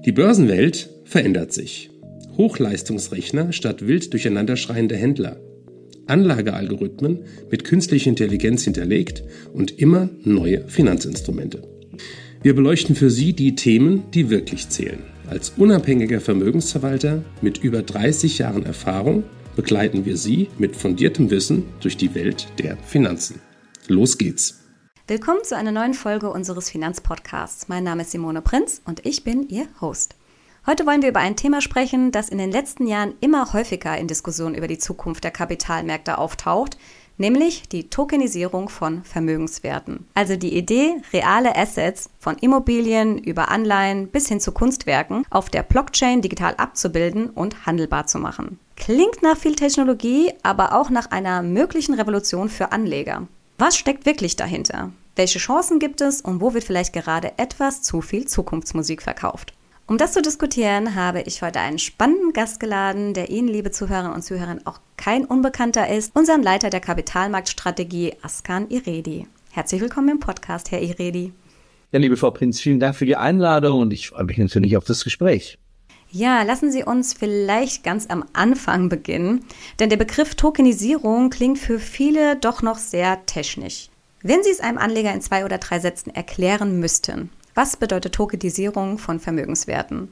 Die Börsenwelt verändert sich. Hochleistungsrechner statt wild durcheinanderschreiende Händler. Anlagealgorithmen mit künstlicher Intelligenz hinterlegt und immer neue Finanzinstrumente. Wir beleuchten für Sie die Themen, die wirklich zählen. Als unabhängiger Vermögensverwalter mit über 30 Jahren Erfahrung begleiten wir Sie mit fundiertem Wissen durch die Welt der Finanzen. Los geht's! Willkommen zu einer neuen Folge unseres Finanzpodcasts. Mein Name ist Simone Prinz und ich bin Ihr Host. Heute wollen wir über ein Thema sprechen, das in den letzten Jahren immer häufiger in Diskussionen über die Zukunft der Kapitalmärkte auftaucht, nämlich die Tokenisierung von Vermögenswerten. Also die Idee, reale Assets von Immobilien über Anleihen bis hin zu Kunstwerken auf der Blockchain digital abzubilden und handelbar zu machen. Klingt nach viel Technologie, aber auch nach einer möglichen Revolution für Anleger. Was steckt wirklich dahinter? Welche Chancen gibt es und wo wird vielleicht gerade etwas zu viel Zukunftsmusik verkauft? Um das zu diskutieren, habe ich heute einen spannenden Gast geladen, der Ihnen, liebe Zuhörerinnen und Zuhörer, auch kein Unbekannter ist, unseren Leiter der Kapitalmarktstrategie, Askan Iredi. Herzlich willkommen im Podcast, Herr Iredi. Ja, liebe Frau Prinz, vielen Dank für die Einladung und ich freue mich natürlich auf das Gespräch. Ja, lassen Sie uns vielleicht ganz am Anfang beginnen, denn der Begriff Tokenisierung klingt für viele doch noch sehr technisch. Wenn Sie es einem Anleger in 2 oder 3 Sätzen erklären müssten, was bedeutet Tokenisierung von Vermögenswerten?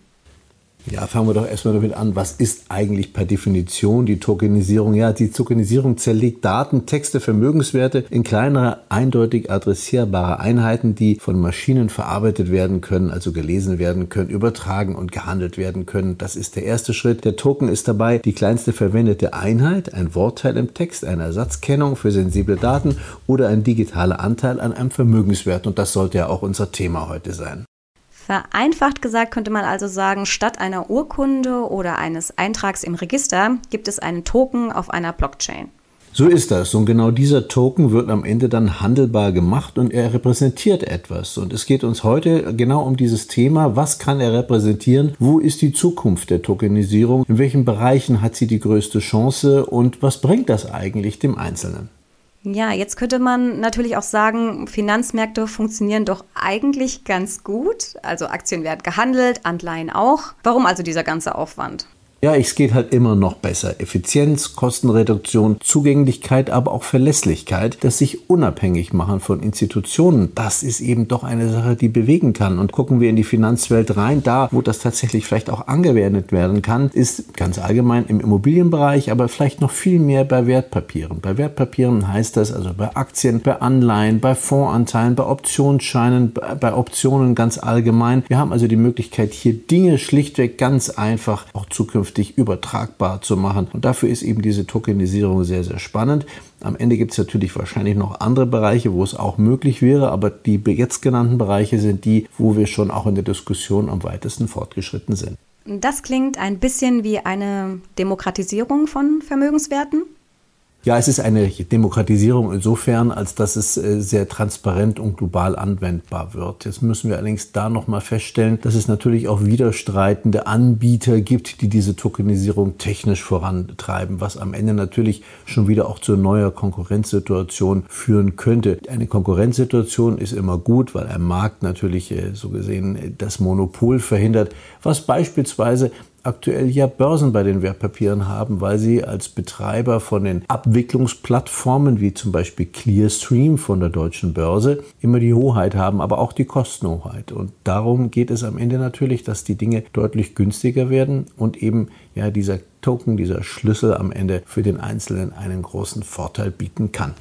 Ja, fangen wir doch erstmal damit an, was ist eigentlich per Definition die Tokenisierung? Ja, die Tokenisierung zerlegt Daten, Texte, Vermögenswerte in kleinere, eindeutig adressierbare Einheiten, die von Maschinen verarbeitet werden können, also gelesen werden können, übertragen und gehandelt werden können. Das ist der erste Schritt. Der Token ist dabei die kleinste verwendete Einheit, ein Wortteil im Text, eine Ersatzkennung für sensible Daten oder ein digitaler Anteil an einem Vermögenswert. Und das sollte ja auch unser Thema heute sein. Vereinfacht gesagt könnte man also sagen, statt einer Urkunde oder eines Eintrags im Register gibt es einen Token auf einer Blockchain. So ist das. Und genau dieser Token wird am Ende dann handelbar gemacht und er repräsentiert etwas. Und es geht uns heute genau um dieses Thema. Was kann er repräsentieren? Wo ist die Zukunft der Tokenisierung? In welchen Bereichen hat sie die größte Chance? Und was bringt das eigentlich dem Einzelnen? Ja, jetzt könnte man natürlich auch sagen, Finanzmärkte funktionieren doch eigentlich ganz gut. Also Aktien werden gehandelt, Anleihen auch. Warum also dieser ganze Aufwand? Ja, es geht halt immer noch besser. Effizienz, Kostenreduktion, Zugänglichkeit, aber auch Verlässlichkeit, das sich unabhängig machen von Institutionen. Das ist eben doch eine Sache, die bewegen kann. Und gucken wir in die Finanzwelt rein, da, wo das tatsächlich vielleicht auch angewendet werden kann, ist ganz allgemein im Immobilienbereich, aber vielleicht noch viel mehr bei Wertpapieren. Bei Wertpapieren heißt das also bei Aktien, bei Anleihen, bei Fondsanteilen, bei Optionsscheinen, bei Optionen ganz allgemein. Wir haben also die Möglichkeit, hier Dinge schlichtweg ganz einfach auch zukünftig übertragbar zu machen. Und dafür ist eben diese Tokenisierung sehr, sehr spannend. Am Ende gibt es natürlich wahrscheinlich noch andere Bereiche, wo es auch möglich wäre, aber die jetzt genannten Bereiche sind die, wo wir schon auch in der Diskussion am weitesten fortgeschritten sind. Das klingt ein bisschen wie eine Demokratisierung von Vermögenswerten. Ja, es ist eine Demokratisierung insofern, als dass es sehr transparent und global anwendbar wird. Jetzt müssen wir allerdings da nochmal feststellen, dass es natürlich auch widerstreitende Anbieter gibt, die diese Tokenisierung technisch vorantreiben, was am Ende natürlich schon wieder auch zu neuer Konkurrenzsituation führen könnte. Eine Konkurrenzsituation ist immer gut, weil ein Markt natürlich so gesehen das Monopol verhindert, was beispielsweise aktuell ja Börsen bei den Wertpapieren haben, weil sie als Betreiber von den Abwicklungsplattformen wie zum Beispiel Clearstream von der Deutschen Börse immer die Hoheit haben, aber auch die Kostenhoheit. Und darum geht es am Ende natürlich, dass die Dinge deutlich günstiger werden und eben ja dieser Token, dieser Schlüssel am Ende für den Einzelnen einen großen Vorteil bieten kann.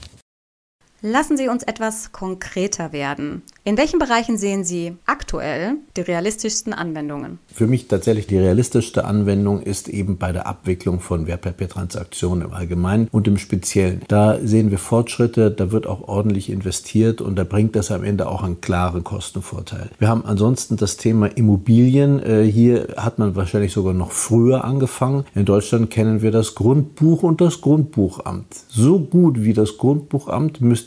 Lassen Sie uns etwas konkreter werden. In welchen Bereichen sehen Sie aktuell die realistischsten Anwendungen? Für mich tatsächlich die realistischste Anwendung ist eben bei der Abwicklung von Wertpapiertransaktionen im Allgemeinen und im Speziellen. Da sehen wir Fortschritte, da wird auch ordentlich investiert und da bringt das am Ende auch einen klaren Kostenvorteil. Wir haben ansonsten das Thema Immobilien. Hier hat man wahrscheinlich sogar noch früher angefangen. In Deutschland kennen wir das Grundbuch und das Grundbuchamt. So gut wie das Grundbuchamt müsste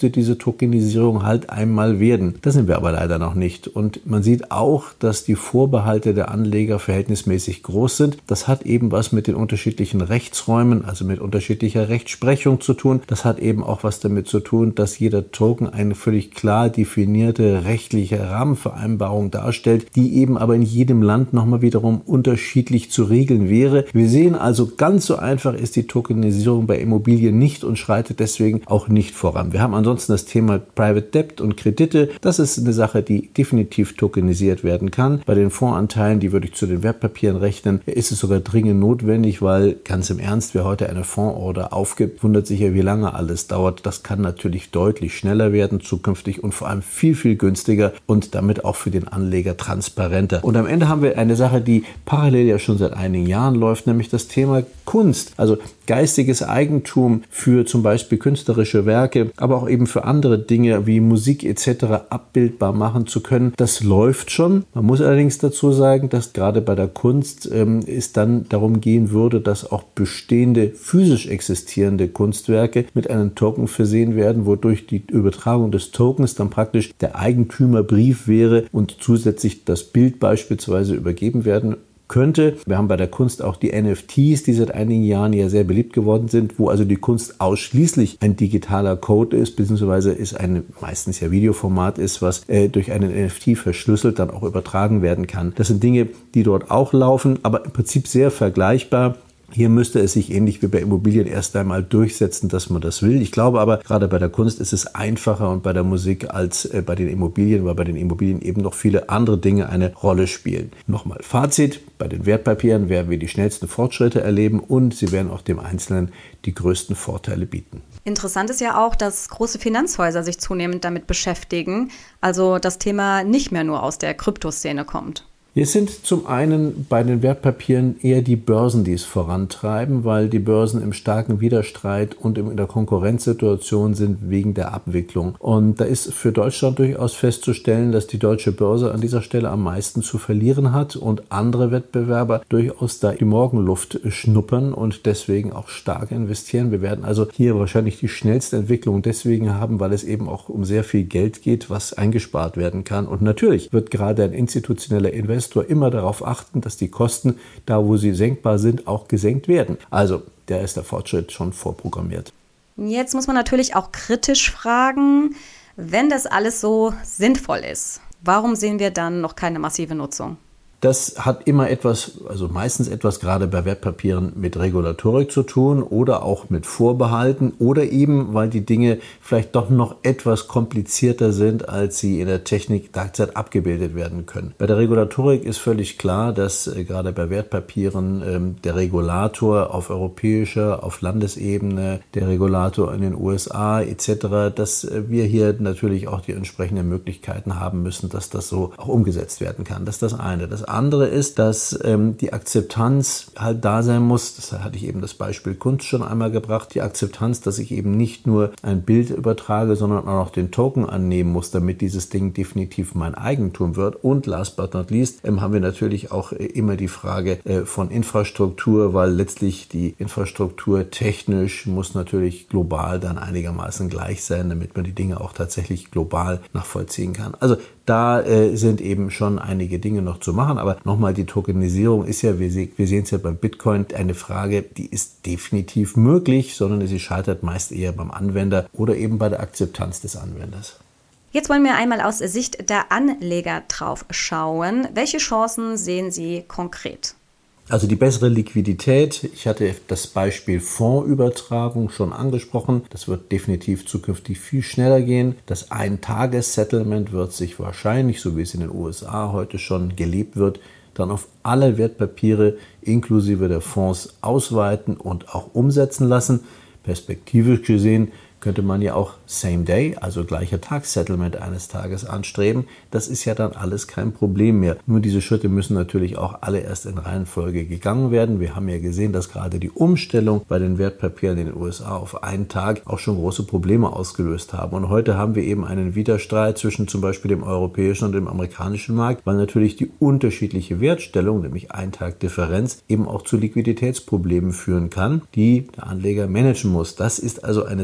müsste diese Tokenisierung halt einmal werden. Da sind wir aber leider noch nicht. Und man sieht auch, dass die Vorbehalte der Anleger verhältnismäßig groß sind. Das hat eben was mit den unterschiedlichen Rechtsräumen, also mit unterschiedlicher Rechtsprechung zu tun. Das hat eben auch was damit zu tun, dass jeder Token eine völlig klar definierte rechtliche Rahmenvereinbarung darstellt, die eben aber in jedem Land nochmal wiederum unterschiedlich zu regeln wäre. Wir sehen also, ganz so einfach ist die Tokenisierung bei Immobilien nicht und schreitet deswegen auch nicht voran. Wir haben ansonsten das Thema Private Debt und Kredite. Das ist eine Sache, die definitiv tokenisiert werden kann. Bei den Fondsanteilen, die würde ich zu den Wertpapieren rechnen, ist es sogar dringend notwendig, weil ganz im Ernst, wer heute eine Fondsorder aufgibt, wundert sich ja, wie lange alles dauert. Das kann natürlich deutlich schneller werden zukünftig und vor allem viel, viel günstiger und damit auch für den Anleger transparenter. Und am Ende haben wir eine Sache, die parallel ja schon seit einigen Jahren läuft, nämlich das Thema Kunst, also geistiges Eigentum für zum Beispiel künstlerische Werke, aber auch eben für andere Dinge wie Musik etc. abbildbar machen zu können. Das läuft schon. Man muss allerdings dazu sagen, dass gerade bei der Kunst es dann darum gehen würde, dass auch bestehende physisch existierende Kunstwerke mit einem Token versehen werden, wodurch die Übertragung des Tokens dann praktisch der Eigentümerbrief wäre und zusätzlich das Bild beispielsweise übergeben werden könnte. Wir haben bei der Kunst auch die NFTs, die seit einigen Jahren ja sehr beliebt geworden sind, wo also die Kunst ausschließlich ein digitaler Code ist, beziehungsweise ist ein meistens ja Videoformat ist, was durch einen NFT verschlüsselt dann auch übertragen werden kann. Das sind Dinge, die dort auch laufen, aber im Prinzip sehr vergleichbar. Hier müsste es sich ähnlich wie bei Immobilien erst einmal durchsetzen, dass man das will. Ich glaube aber, gerade bei der Kunst ist es einfacher und bei der Musik als bei den Immobilien, weil bei den Immobilien eben noch viele andere Dinge eine Rolle spielen. Nochmal Fazit, bei den Wertpapieren werden wir die schnellsten Fortschritte erleben und sie werden auch dem Einzelnen die größten Vorteile bieten. Interessant ist ja auch, dass große Finanzhäuser sich zunehmend damit beschäftigen, also das Thema nicht mehr nur aus der Kryptoszene kommt. Es sind zum einen bei den Wertpapieren eher die Börsen, die es vorantreiben, weil die Börsen im starken Widerstreit und in der Konkurrenzsituation sind wegen der Abwicklung. Und da ist für Deutschland durchaus festzustellen, dass die deutsche Börse an dieser Stelle am meisten zu verlieren hat und andere Wettbewerber durchaus da die Morgenluft schnuppern und deswegen auch stark investieren. Wir werden also hier wahrscheinlich die schnellste Entwicklung deswegen haben, weil es eben auch um sehr viel Geld geht, was eingespart werden kann. Und natürlich wird gerade ein institutioneller Investor immer darauf achten, dass die Kosten, da wo sie senkbar sind, auch gesenkt werden. Also, da ist der Fortschritt schon vorprogrammiert. Jetzt muss man natürlich auch kritisch fragen, wenn das alles so sinnvoll ist, warum sehen wir dann noch keine massive Nutzung? Das hat immer etwas, also meistens etwas gerade bei Wertpapieren mit Regulatorik zu tun oder auch mit Vorbehalten oder eben, weil die Dinge vielleicht doch noch etwas komplizierter sind, als sie in der Technik derzeit abgebildet werden können. Bei der Regulatorik ist völlig klar, dass gerade bei Wertpapieren der Regulator auf europäischer, auf Landesebene, der Regulator in den USA etc., dass wir hier natürlich auch die entsprechenden Möglichkeiten haben müssen, dass das so auch umgesetzt werden kann. Das ist das eine. Das andere ist, dass die Akzeptanz halt da sein muss. Das hatte ich eben das Beispiel Kunst schon einmal gebracht. Die Akzeptanz, dass ich eben nicht nur ein Bild übertrage, sondern auch noch den Token annehmen muss, damit dieses Ding definitiv mein Eigentum wird. Und last but not least haben wir natürlich auch immer die Frage von Infrastruktur, weil letztlich die Infrastruktur technisch muss natürlich global dann einigermaßen gleich sein, damit man die Dinge auch tatsächlich global nachvollziehen kann. Also da sind eben schon einige Dinge noch zu machen, aber nochmal, die Tokenisierung ist ja, wir sehen es ja beim Bitcoin, eine Frage, die ist definitiv möglich, sondern sie scheitert meist eher beim Anwender oder eben bei der Akzeptanz des Anwenders. Jetzt wollen wir einmal aus Sicht der Anleger drauf schauen. Welche Chancen sehen Sie konkret? Also die bessere Liquidität, ich hatte das Beispiel Fondsübertragung schon angesprochen, das wird definitiv zukünftig viel schneller gehen. Das Ein-Tages-Settlement wird sich wahrscheinlich, so wie es in den USA heute schon gelebt wird, dann auf alle Wertpapiere inklusive der Fonds ausweiten und auch umsetzen lassen. Perspektivisch gesehen könnte man ja auch Same Day, also gleicher Tagssettlement eines Tages anstreben. Das ist ja dann alles kein Problem mehr. Nur diese Schritte müssen natürlich auch alle erst in Reihenfolge gegangen werden. Wir haben ja gesehen, dass gerade die Umstellung bei den Wertpapieren in den USA auf einen Tag auch schon große Probleme ausgelöst haben. Und heute haben wir eben einen Widerstreit zwischen zum Beispiel dem europäischen und dem amerikanischen Markt, weil natürlich die unterschiedliche Wertstellung, nämlich ein Tag Differenz, eben auch zu Liquiditätsproblemen führen kann, die der Anleger managen muss. Das ist also eine Sache,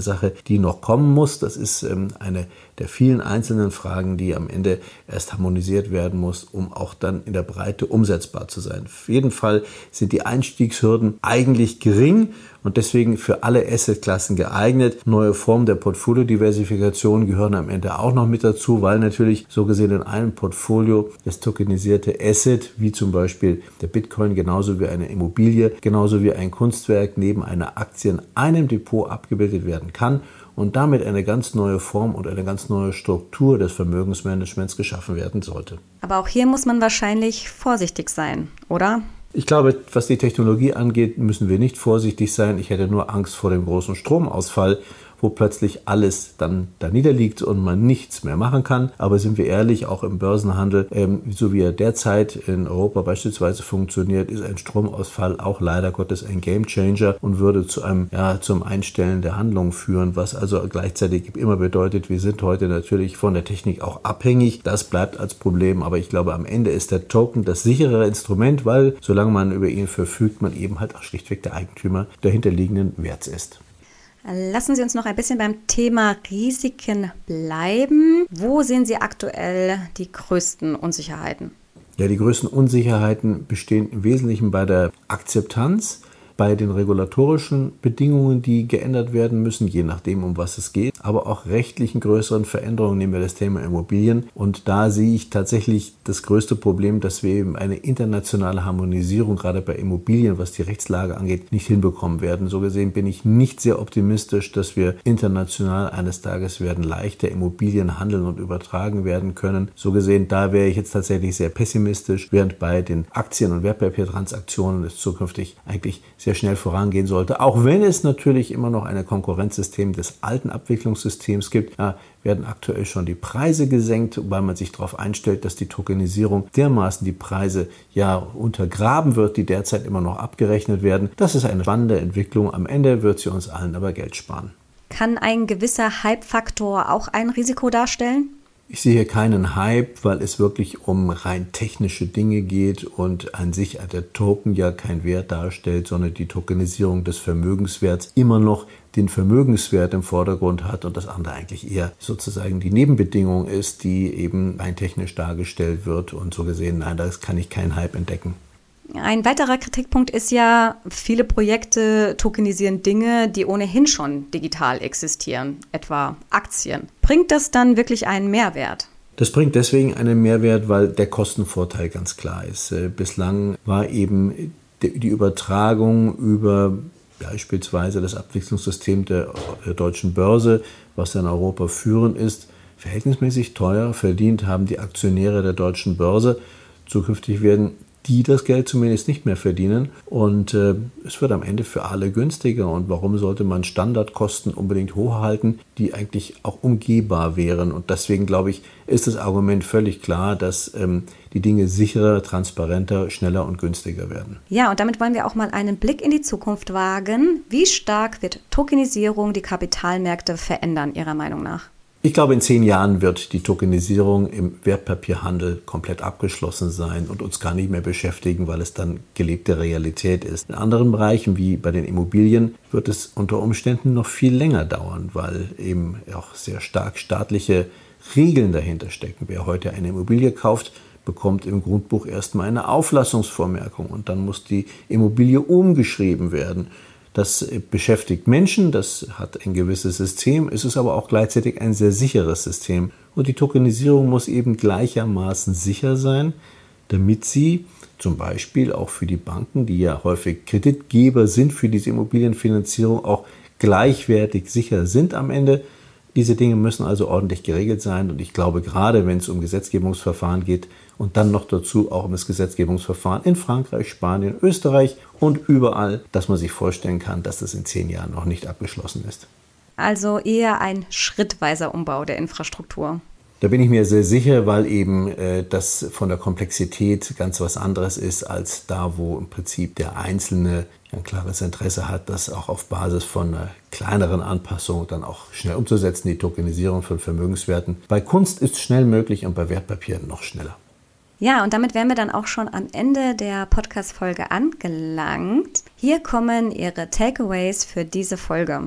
die noch kommen muss. Das ist eine der vielen einzelnen Fragen, die am Ende erst harmonisiert werden muss, um auch dann in der Breite umsetzbar zu sein. Auf jeden Fall sind die Einstiegshürden eigentlich gering und deswegen für alle Assetklassen geeignet. Neue Formen der Portfoliodiversifikation gehören am Ende auch noch mit dazu, weil natürlich so gesehen in einem Portfolio das tokenisierte Asset, wie zum Beispiel der Bitcoin, genauso wie eine Immobilie, genauso wie ein Kunstwerk neben einer Aktie in einem Depot abgebildet werden kann und damit eine ganz neue Form und eine ganz neue Struktur des Vermögensmanagements geschaffen werden sollte. Aber auch hier muss man wahrscheinlich vorsichtig sein, oder? Ich glaube, was die Technologie angeht, müssen wir nicht vorsichtig sein. Ich hätte nur Angst vor dem großen Stromausfall, wo plötzlich alles dann da niederliegt und man nichts mehr machen kann. Aber sind wir ehrlich, auch im Börsenhandel, so wie er derzeit in Europa beispielsweise funktioniert, ist ein Stromausfall auch leider Gottes ein Gamechanger und würde zum Einstellen der Handlung führen, was also gleichzeitig immer bedeutet, wir sind heute natürlich von der Technik auch abhängig. Das bleibt als Problem, aber ich glaube, am Ende ist der Token das sichere Instrument, weil solange man über ihn verfügt, man eben halt auch schlichtweg der Eigentümer der hinterliegenden Werts ist. Lassen Sie uns noch ein bisschen beim Thema Risiken bleiben. Wo sehen Sie aktuell die größten Unsicherheiten? Ja, die größten Unsicherheiten bestehen im Wesentlichen bei der Akzeptanz, bei den regulatorischen Bedingungen, die geändert werden müssen, je nachdem, um was es geht, aber auch rechtlichen größeren Veränderungen, nehmen wir das Thema Immobilien. Und da sehe ich tatsächlich das größte Problem, dass wir eben eine internationale Harmonisierung, gerade bei Immobilien, was die Rechtslage angeht, nicht hinbekommen werden. So gesehen bin ich nicht sehr optimistisch, dass wir international eines Tages werden leichter Immobilien handeln und übertragen werden können. So gesehen, da wäre ich jetzt tatsächlich sehr pessimistisch, während bei den Aktien- und Wertpapiertransaktionen es zukünftig eigentlich sehr schnell vorangehen sollte. Auch wenn es natürlich immer noch ein Konkurrenzsystem des alten Abwicklungssystems gibt, werden aktuell schon die Preise gesenkt, weil man sich darauf einstellt, dass die Tokenisierung dermaßen die Preise untergraben wird, die derzeit immer noch abgerechnet werden. Das ist eine spannende Entwicklung. Am Ende wird sie uns allen aber Geld sparen. Kann ein gewisser Hype-Faktor auch ein Risiko darstellen? Ich sehe hier keinen Hype, weil es wirklich um rein technische Dinge geht und an sich der Token ja keinen Wert darstellt, sondern die Tokenisierung des Vermögenswerts immer noch den Vermögenswert im Vordergrund hat und das andere eigentlich eher sozusagen die Nebenbedingung ist, die eben rein technisch dargestellt wird und so gesehen, nein, da kann ich keinen Hype entdecken. Ein weiterer Kritikpunkt ist ja, viele Projekte tokenisieren Dinge, die ohnehin schon digital existieren, etwa Aktien. Bringt das dann wirklich einen Mehrwert? Das bringt deswegen einen Mehrwert, weil der Kostenvorteil ganz klar ist. Bislang war eben die Übertragung über beispielsweise das Abwicklungssystem der deutschen Börse, was in Europa führend ist, verhältnismäßig teuer. Verdient haben die Aktionäre der deutschen Börse. Zukünftig werden die das Geld zumindest nicht mehr verdienen und es wird am Ende für alle günstiger. Und warum sollte man Standardkosten unbedingt hochhalten, die eigentlich auch umgehbar wären? Und deswegen glaube ich, ist das Argument völlig klar, dass die Dinge sicherer, transparenter, schneller und günstiger werden. Ja, und damit wollen wir auch mal einen Blick in die Zukunft wagen. Wie stark wird Tokenisierung die Kapitalmärkte verändern, Ihrer Meinung nach? Ich glaube, in 10 Jahren wird die Tokenisierung im Wertpapierhandel komplett abgeschlossen sein und uns gar nicht mehr beschäftigen, weil es dann gelebte Realität ist. In anderen Bereichen, wie bei den Immobilien, wird es unter Umständen noch viel länger dauern, weil eben auch sehr stark staatliche Regeln dahinter stecken. Wer heute eine Immobilie kauft, bekommt im Grundbuch erstmal eine Auflassungsvormerkung und dann muss die Immobilie umgeschrieben werden. Das beschäftigt Menschen, das hat ein gewisses System, es ist aber auch gleichzeitig ein sehr sicheres System. Und die Tokenisierung muss eben gleichermaßen sicher sein, damit sie zum Beispiel auch für die Banken, die ja häufig Kreditgeber sind für diese Immobilienfinanzierung, auch gleichwertig sicher sind am Ende. Diese Dinge müssen also ordentlich geregelt sein und ich glaube, gerade wenn es um Gesetzgebungsverfahren geht und dann noch dazu auch um das Gesetzgebungsverfahren in Frankreich, Spanien, Österreich und überall, dass man sich vorstellen kann, dass das in 10 Jahren noch nicht abgeschlossen ist. Also eher ein schrittweiser Umbau der Infrastruktur. Da bin ich mir sehr sicher, weil eben das von der Komplexität ganz was anderes ist als da, wo im Prinzip der Einzelne ein klares Interesse hat, das auch auf Basis von einer kleineren Anpassung dann auch schnell umzusetzen, die Tokenisierung von Vermögenswerten. Bei Kunst ist es schnell möglich und bei Wertpapieren noch schneller. Ja, und damit wären wir dann auch schon am Ende der Podcast-Folge angelangt. Hier kommen Ihre Takeaways für diese Folge.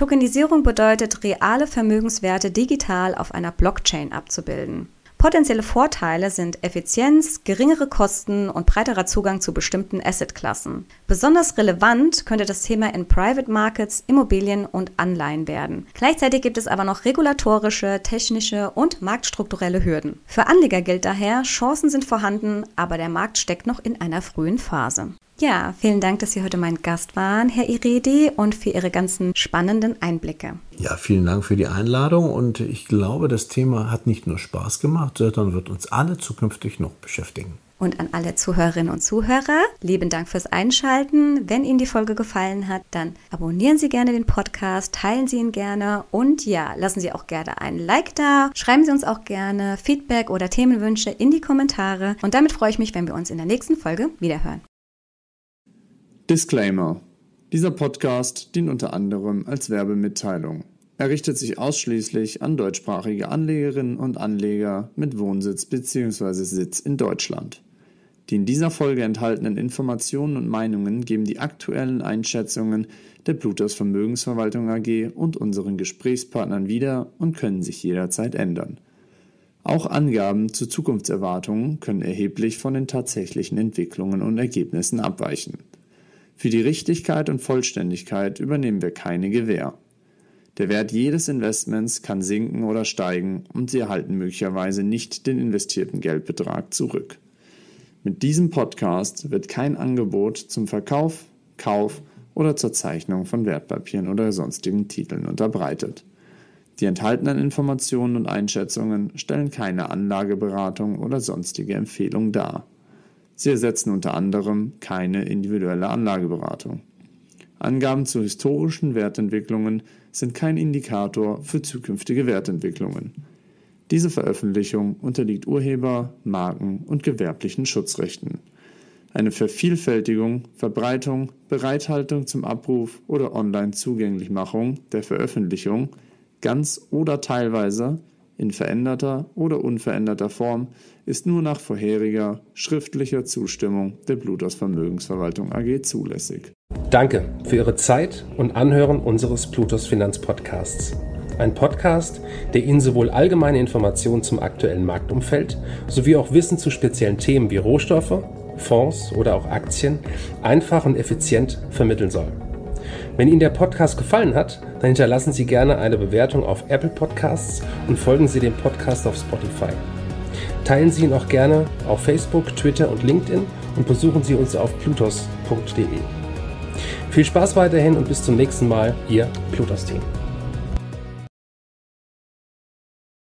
Tokenisierung bedeutet, reale Vermögenswerte digital auf einer Blockchain abzubilden. Potenzielle Vorteile sind Effizienz, geringere Kosten und breiterer Zugang zu bestimmten Assetklassen. Besonders relevant könnte das Thema in Private Markets, Immobilien und Anleihen werden. Gleichzeitig gibt es aber noch regulatorische, technische und marktstrukturelle Hürden. Für Anleger gilt daher, Chancen sind vorhanden, aber der Markt steckt noch in einer frühen Phase. Ja, vielen Dank, dass Sie heute mein Gast waren, Herr Iredi, und für Ihre ganzen spannenden Einblicke. Ja, vielen Dank für die Einladung und ich glaube, das Thema hat nicht nur Spaß gemacht, sondern wird uns alle zukünftig noch beschäftigen. Und an alle Zuhörerinnen und Zuhörer, lieben Dank fürs Einschalten. Wenn Ihnen die Folge gefallen hat, dann abonnieren Sie gerne den Podcast, teilen Sie ihn gerne und ja, lassen Sie auch gerne einen Like da. Schreiben Sie uns auch gerne Feedback oder Themenwünsche in die Kommentare. Und damit freue ich mich, wenn wir uns in der nächsten Folge wiederhören. Disclaimer: Dieser Podcast dient unter anderem als Werbemitteilung. Er richtet sich ausschließlich an deutschsprachige Anlegerinnen und Anleger mit Wohnsitz bzw. Sitz in Deutschland. Die in dieser Folge enthaltenen Informationen und Meinungen geben die aktuellen Einschätzungen der Plutos Vermögensverwaltung AG und unseren Gesprächspartnern wieder und können sich jederzeit ändern. Auch Angaben zu Zukunftserwartungen können erheblich von den tatsächlichen Entwicklungen und Ergebnissen abweichen. Für die Richtigkeit und Vollständigkeit übernehmen wir keine Gewähr. Der Wert jedes Investments kann sinken oder steigen und Sie erhalten möglicherweise nicht den investierten Geldbetrag zurück. Mit diesem Podcast wird kein Angebot zum Verkauf, Kauf oder zur Zeichnung von Wertpapieren oder sonstigen Titeln unterbreitet. Die enthaltenen Informationen und Einschätzungen stellen keine Anlageberatung oder sonstige Empfehlung dar. Sie ersetzen unter anderem keine individuelle Anlageberatung. Angaben zu historischen Wertentwicklungen sind kein Indikator für zukünftige Wertentwicklungen. Diese Veröffentlichung unterliegt Urheber-, Marken- und gewerblichen Schutzrechten. Eine Vervielfältigung, Verbreitung, Bereithaltung zum Abruf oder Online-Zugänglichmachung der Veröffentlichung, ganz oder teilweise, in veränderter oder unveränderter Form, ist nur nach vorheriger schriftlicher Zustimmung der Plutos Vermögensverwaltung AG zulässig. Danke für Ihre Zeit und Anhören unseres Plutos Finanzpodcasts. Ein Podcast, der Ihnen sowohl allgemeine Informationen zum aktuellen Marktumfeld sowie auch Wissen zu speziellen Themen wie Rohstoffe, Fonds oder auch Aktien einfach und effizient vermitteln soll. Wenn Ihnen der Podcast gefallen hat, dann hinterlassen Sie gerne eine Bewertung auf Apple Podcasts und folgen Sie dem Podcast auf Spotify. Teilen Sie ihn auch gerne auf Facebook, Twitter und LinkedIn und besuchen Sie uns auf plutos.de. Viel Spaß weiterhin und bis zum nächsten Mal, Ihr Plutos-Team.